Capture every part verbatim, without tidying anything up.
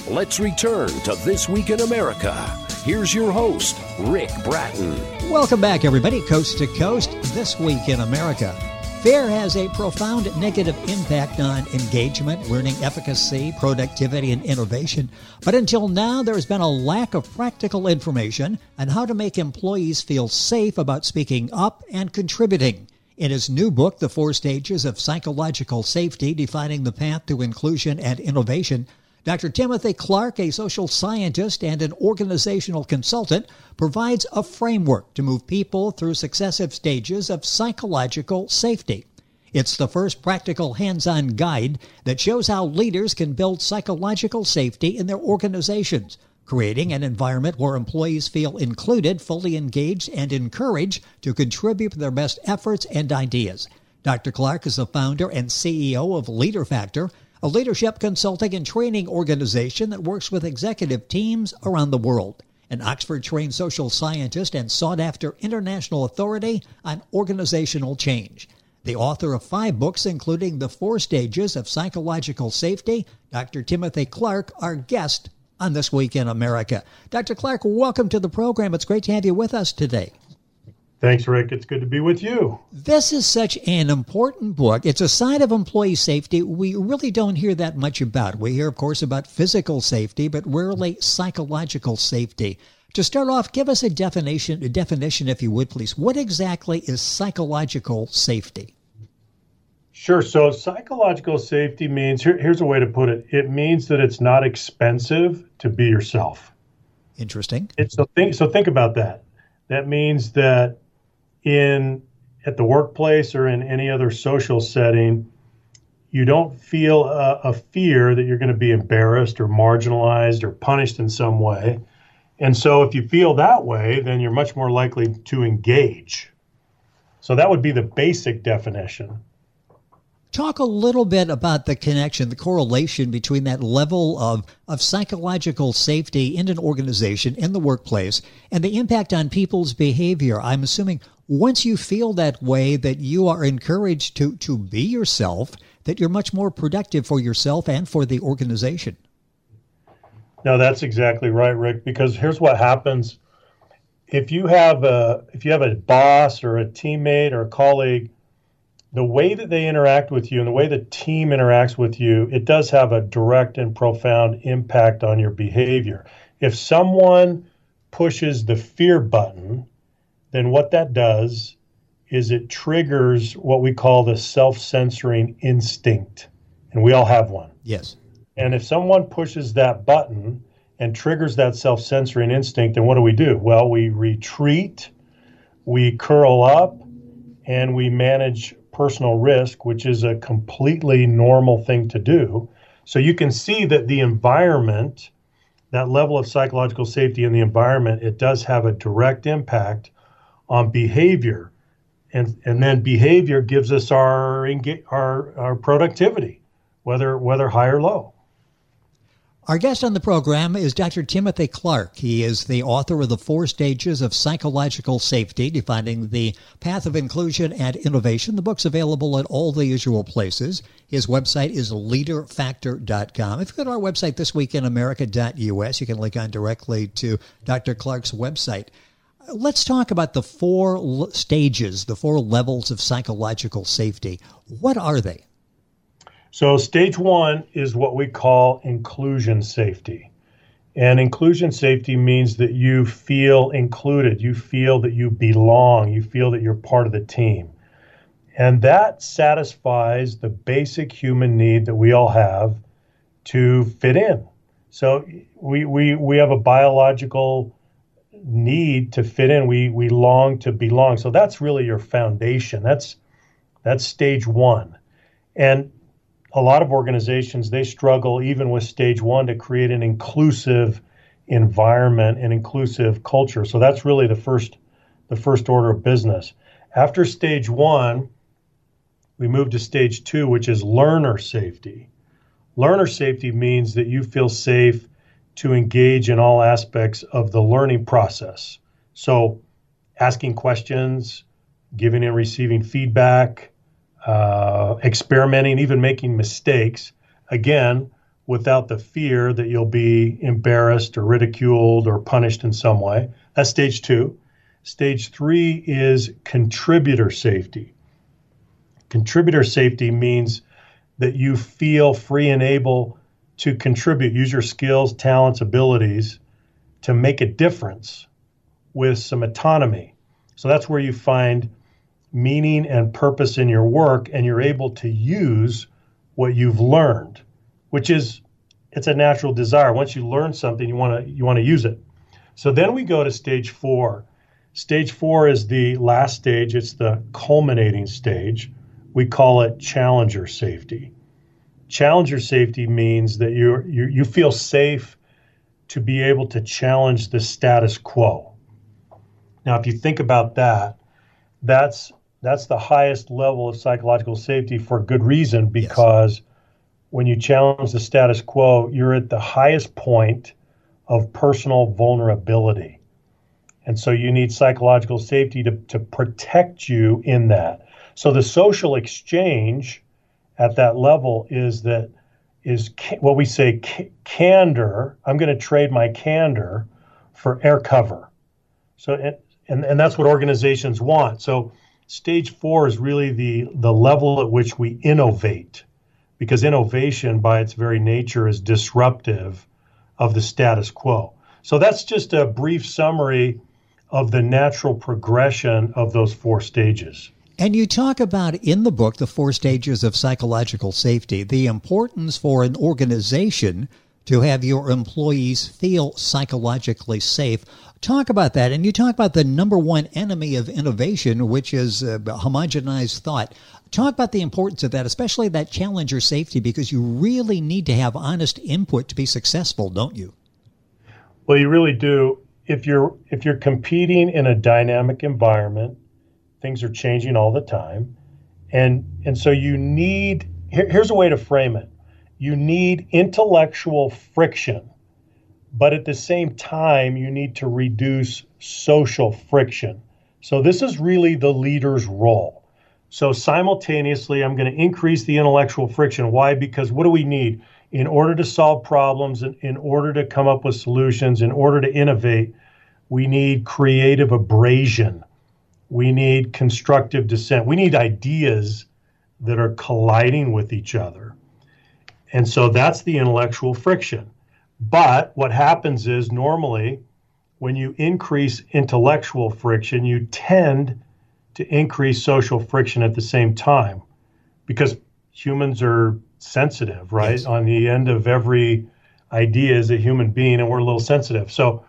Let's return to This Week in America. Here's your host, Rick Bratton. Welcome back, everybody. Coast to Coast, This Week in America. Fear has a profound negative impact on engagement, learning efficacy, productivity, and innovation. But until now, there has been a lack of practical information on how to make employees feel safe about speaking up and contributing. In his new book, The Four Stages of Psychological Safety, Defining the Path to Inclusion and Innovation, Doctor Timothy Clark, a social scientist and an organizational consultant, provides a framework to move people through successive stages of psychological safety. It's the first practical hands-on guide that shows how leaders can build psychological safety in their organizations, creating an environment where employees feel included, fully engaged, and encouraged to contribute their best efforts and ideas. Doctor Clark is the founder and C E O of Leader Factor, a leadership consulting and training organization that works with executive teams around the world. An Oxford-trained social scientist and sought-after international authority on organizational change. The author of five books, including The Four Stages of Psychological Safety, Doctor Timothy Clark, our guest on This Week in America. Doctor Clark, welcome to the program. It's great to have you with us today. Thanks, Rick. It's good to be with you. This is such an important book. It's a side of employee safety we really don't hear that much about. We hear, of course, about physical safety, but rarely psychological safety. To start off, give us a definition, a definition, if you would, please. What exactly is psychological safety? Sure. So psychological safety means, here, here's a way to put it. It means that it's not expensive to be yourself. Interesting. It's, so, think, so think about that. That means that in at the workplace or in any other social setting, you don't feel a, a fear that you're going to be embarrassed or marginalized or punished in some way. And so if you feel that way, then you're much more likely to engage. So that would be the basic definition. Talk a little bit about the connection, the correlation between that level of, of psychological safety in an organization, in the workplace, and the impact on people's behavior. I'm assuming once you feel that way, that you are encouraged to, to be yourself, that you're much more productive for yourself and for the organization. No, that's exactly right, Rick, because here's what happens. If you have a, if you have a boss or a teammate or a colleague, the way that they interact with you and the way the team interacts with you, it does have a direct and profound impact on your behavior. If someone pushes the fear button, then what that does is it triggers what we call the self-censoring instinct. And we all have one. Yes. And if someone pushes that button and triggers that self-censoring instinct, then what do we do? Well, we retreat, we curl up, and we manage personal risk, which is a completely normal thing to do. So you can see that the environment, that level of psychological safety in the environment, it does have a direct impact on behavior. And and then behavior gives us our our, our productivity, whether whether high or low. Our guest on the program is Doctor Timothy Clark. He is the author of The Four Stages of Psychological Safety, Defining the Path of Inclusion and Innovation. The book's available at all the usual places. His website is leader factor dot com. If you go to our website, this week in america dot u s, you can link on directly to Doctor Clark's website. Let's talk about the four l- stages, the four levels of psychological safety. What are they? So stage one is what we call inclusion safety. And inclusion safety means that you feel included, you feel that you belong, you feel that you're part of the team. And that satisfies the basic human need that we all have to fit in. So we we we have a biological need to fit in. We we long to belong. So that's really your foundation. That's that's stage one. And a lot of organizations, they struggle even with stage one to create an inclusive environment and inclusive culture. So that's really the first the first order of business. After stage one, we move to stage two, which is learner safety. Learner safety means that you feel safe to engage in all aspects of the learning process. So asking questions, giving and receiving feedback, uh, experimenting, even making mistakes, again, without the fear that you'll be embarrassed or ridiculed or punished in some way. That's stage two. Stage three is contributor safety. Contributor safety means that you feel free and able to contribute, use your skills, talents, abilities to make a difference with some autonomy. So that's where you find meaning and purpose in your work, and you're able to use what you've learned, which is, it's a natural desire. Once you learn something, you want to you want to use it. So then we go to stage four. Stage four is the last stage. It's the culminating stage. We call it challenger safety. Challenger safety means that you're, you you feel safe to be able to challenge the status quo. Now, if you think about that, that's that's the highest level of psychological safety for good reason, because yes. when you challenge the status quo, you're at the highest point of personal vulnerability. And so you need psychological safety to, to protect you in that. So the social exchange at that level is that is ca- what we say ca- candor. I'm going to trade my candor for air cover. So it, and and that's what organizations want. So stage four is really the the level at which we innovate, because innovation by its very nature is disruptive of the status quo. So that's just a brief summary of the natural progression of those four stages. And you talk about in the book, the four stages of psychological safety, the importance for an organization to have your employees feel psychologically safe. Talk about that. And you talk about the number one enemy of innovation, which is uh, homogenized thought. Talk about the importance of that, especially that challenger safety, because you really need to have honest input to be successful, don't you? Well, you really do. If you're if you're competing in a dynamic environment, things are changing all the time. And and so you need, here, here's a way to frame it. You need intellectual friction, but at the same time, you need to reduce social friction. So this is really the leader's role. So simultaneously, I'm going to increase the intellectual friction. Why? Because what do we need? In order to solve problems, in, in order to come up with solutions, in order to innovate, we need creative abrasion. We need constructive dissent. We need ideas that are colliding with each other. And so that's the intellectual friction. But what happens is normally when you increase intellectual friction, you tend to increase social friction at the same time, because humans are sensitive, right? Yes. On the end of every idea is a human being, and we're a little sensitive. So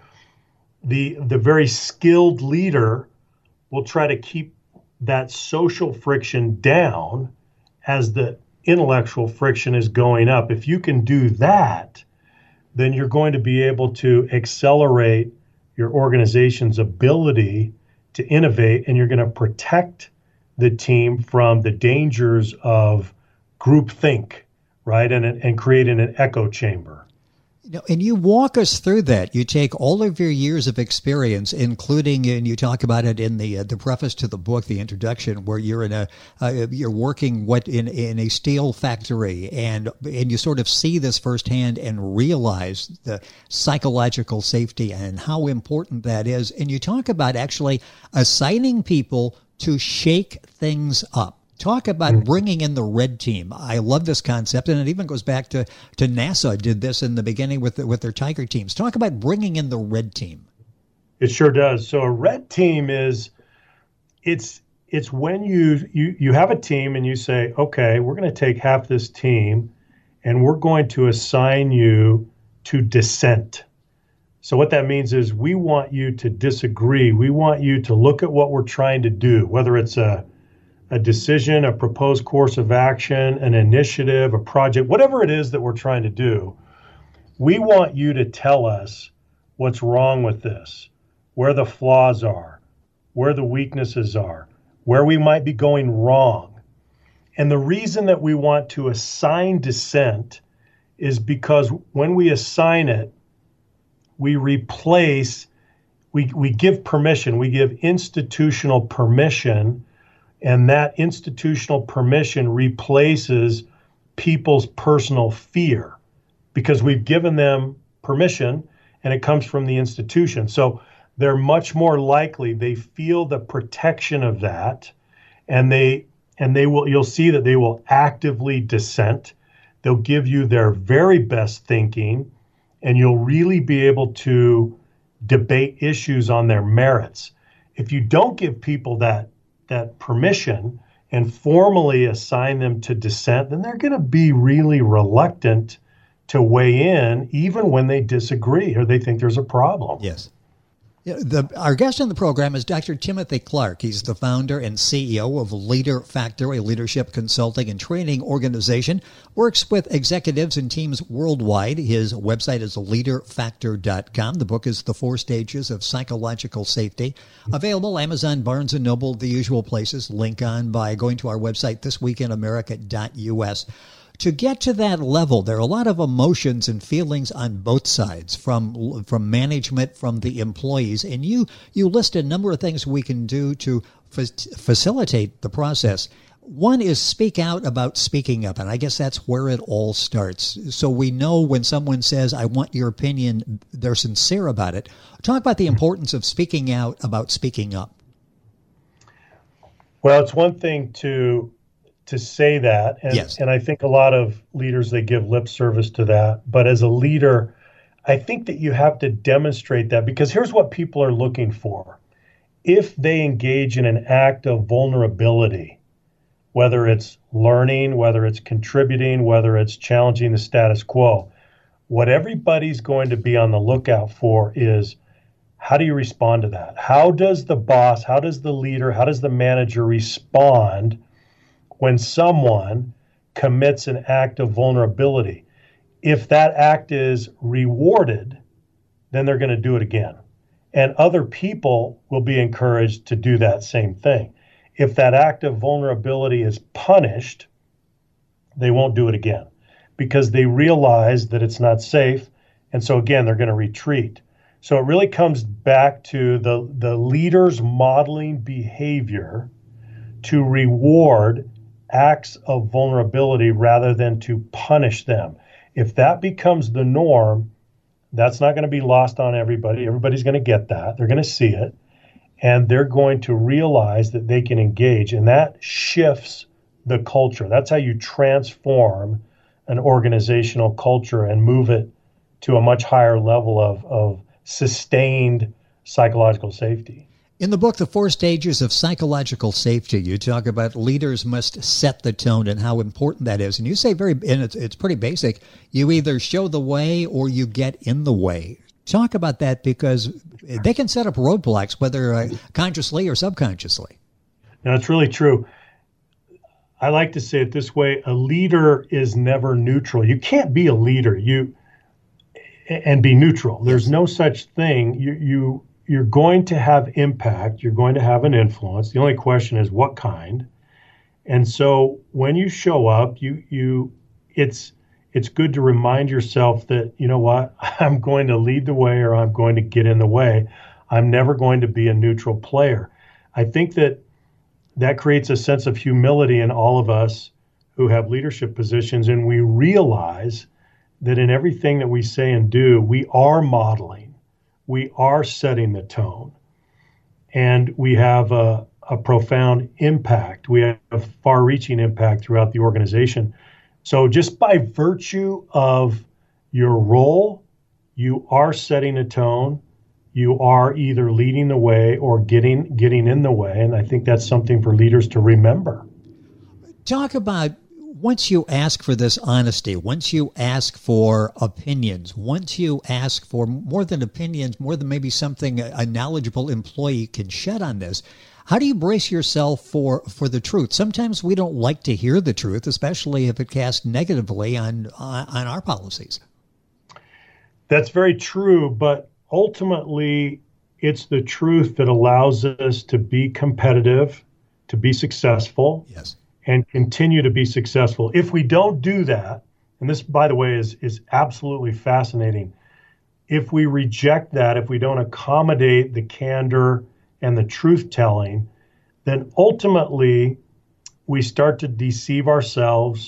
the the very skilled leader will try to keep that social friction down as the intellectual friction is going up. If you can do that, then you're going to be able to accelerate your organization's ability to innovate, and you're going to protect the team from the dangers of groupthink, right? And, and creating an echo chamber. You know, and you walk us through that. You take all of your years of experience, including, and you talk about it in the uh, the preface to the book, the introduction, where you're in a uh, you're working what in in a steel factory, and and you sort of see this firsthand and realize the psychological safety and how important that is. And you talk about actually assigning people to shake things up. Talk about bringing in the red team. I love this concept, and it even goes back to, to NASA did this in the beginning with the, with their Tiger teams. Talk about bringing in the red team. It sure does. So a red team is, it's it's when you you you have a team and you say, okay, we're going to take half this team, and we're going to assign you to dissent. So what that means is we want you to disagree. We want you to look at what we're trying to do, whether it's a a decision, a proposed course of action, an initiative, a project, whatever it is that we're trying to do. We want you to tell us what's wrong with this, where the flaws are, where the weaknesses are, where we might be going wrong. And the reason that we want to assign dissent is because when we assign it, we replace, we, we give permission, we give institutional permission. And that institutional permission replaces people's personal fear. because we've given them permission and it comes from the institution. So they're much more likely, they feel the protection of that, and they and they will you'll see that they will actively dissent. They'll give you their very best thinking, and you'll really be able to debate issues on their merits. If you don't give people that that permission and formally assign them to dissent, then they're going to be really reluctant to weigh in, even when they disagree or they think there's a problem. Yes. Yeah, the, our guest on the program is Doctor Timothy Clark. He's the founder and C E O of Leader Factor, a leadership consulting and training organization. Works with executives and teams worldwide. His website is leader factor dot com. The book is The Four Stages of Psychological Safety. Available Amazon, Barnes and Noble, the usual places. Link on by going to our website, this week in america dot u s. To get to that level, there are a lot of emotions and feelings on both sides, from from management, from the employees. And you you list a number of things we can do to fa- facilitate the process. One is speak out about speaking up, and I guess that's where it all starts. So we know when someone says, I want your opinion, they're sincere about it. Talk about the importance of speaking out about speaking up. Well, it's one thing to... to say that. And, yes. and I think a lot of leaders, they give lip service to that. But as a leader, I think that you have to demonstrate that, because here's what people are looking for. If they engage in an act of vulnerability, whether it's learning, whether it's contributing, whether it's challenging the status quo, what everybody's going to be on the lookout for is, how do you respond to that? How does the boss, how does the leader, how does the manager respond when someone commits an act of vulnerability? If that act is rewarded, then they're going to do it again. And other people will be encouraged to do that same thing. If that act of vulnerability is punished, they won't do it again, because they realize that it's not safe. And so again, they're going to retreat. So it really comes back to the, the leaders modeling behavior to reward acts of vulnerability rather than to punish them. If that becomes the norm, that's not going to be lost on everybody. Everybody's going to get that. They're going to see it, and they're going to realize that they can engage, and that shifts the culture. That's how you transform an organizational culture and move it to a much higher level of, of sustained psychological safety. In the book, The Four Stages of Psychological Safety, you talk about leaders must set the tone and how important that is. And you say very, and it's, it's pretty basic, you either show the way or you get in the way. Talk about that, because they can set up roadblocks, whether uh, consciously or subconsciously. Now, it's really true. I like to say it this way: a leader is never neutral. You can't be a leader you and be neutral. There's no such thing. You you You're going to have impact. You're going to have an influence. The only question is what kind. And so when you show up, you you it's it's good to remind yourself that, you know what, I'm going to lead the way or I'm going to get in the way. I'm never going to be a neutral player. I think that that creates a sense of humility in all of us who have leadership positions, and we realize that in everything that we say and do, we are modeling. We are setting the tone, and we have a, a profound impact. We have a far-reaching impact throughout the organization. So just by virtue of your role, you are setting a tone. You are either leading the way or getting getting in the way, and I think that's something for leaders to remember. Talk about, once you ask for this honesty, once you ask for opinions, once you ask for more than opinions, more than maybe something a knowledgeable employee can shed on this, how do you brace yourself for, for the truth? Sometimes we don't like to hear the truth, especially if it casts negatively on, on, on our policies. That's very true, but ultimately it's the truth that allows us to be competitive, to be successful. Yes. And continue to be successful. If we don't do that, and this, by the way, is, is absolutely fascinating, if we reject that, if we don't accommodate the candor and the truth-telling, then ultimately we start to deceive ourselves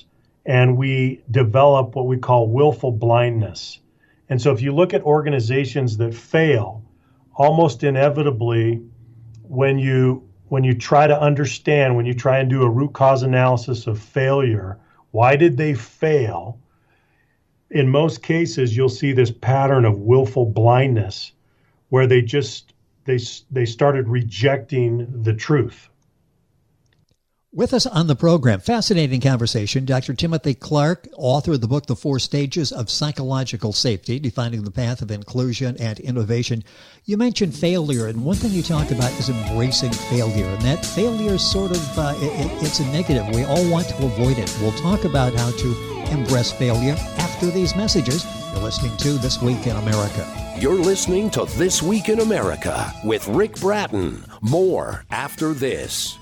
and we develop what we call willful blindness. And so if you look at organizations that fail, almost inevitably, when you when you try to understand, when you try and do a root cause analysis of failure, why did they fail? In most cases, you'll see this pattern of willful blindness where they just they they started rejecting the truth. With us on the program, fascinating conversation, Doctor Timothy Clark, author of the book, The Four Stages of Psychological Safety, Defining the Path of Inclusion and Innovation. You mentioned failure, and one thing you talk about is embracing failure, and that failure is sort of, uh, it, it's a negative. We all want to avoid it. We'll talk about how to embrace failure after these messages. You're listening to This Week in America. You're listening to This Week in America with Rick Bratton. More after this.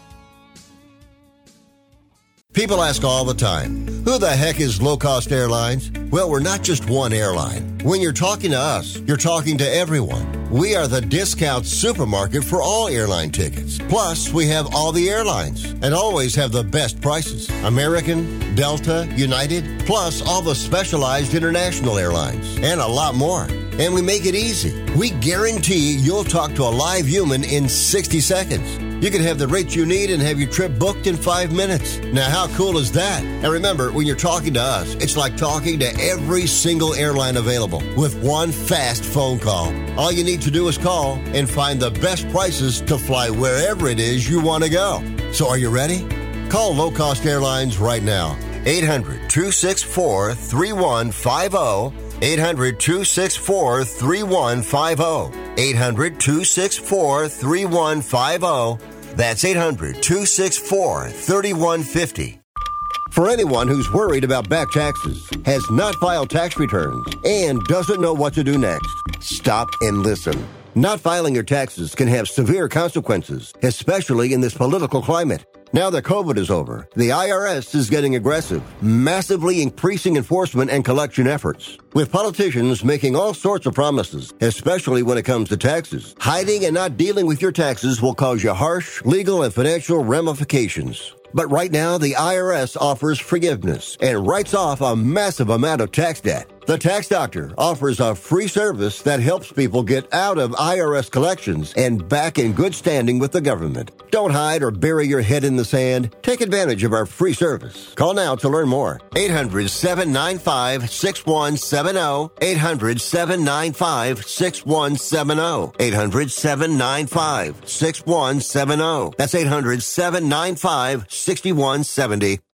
People ask all the time, who the heck is Low Cost Airlines? Well, we're not just one airline. When you're talking to us, you're talking to everyone. We are the discount supermarket for all airline tickets. Plus, we have all the airlines and always have the best prices. American, Delta, United, plus all the specialized international airlines and a lot more. And we make it easy. We guarantee you'll talk to a live human in sixty seconds. You can have the rates you need and have your trip booked in five minutes. Now, how cool is that? And remember, when you're talking to us, it's like talking to every single airline available with one fast phone call. All you need to do is call and find the best prices to fly wherever it is you want to go. So are you ready? Call Low Cost Airlines right now. eight hundred, two six four, three one five zero. eight hundred, two six four, three one five zero. eight hundred, two six four, three one five zero. That's eight hundred, two six four, three one five zero. For anyone who's worried about back taxes, has not filed tax returns, and doesn't know what to do next, stop and listen. Not filing your taxes can have severe consequences, especially in this political climate. Now that COVID is over, the I R S is getting aggressive, massively increasing enforcement and collection efforts. With politicians making all sorts of promises, especially when it comes to taxes, hiding and not dealing with your taxes will cause you harsh legal and financial ramifications. But right now, the I R S offers forgiveness and writes off a massive amount of tax debt. The Tax Doctor offers a free service that helps people get out of I R S collections and back in good standing with the government. Don't hide or bury your head in the sand. Take advantage of our free service. Call now to learn more. eight hundred, seven nine five, six one seven zero. eight hundred, seven nine five, six one seven zero. eight hundred, seven nine five, six one seven zero. That's eight hundred, seven nine five, six one seven zero.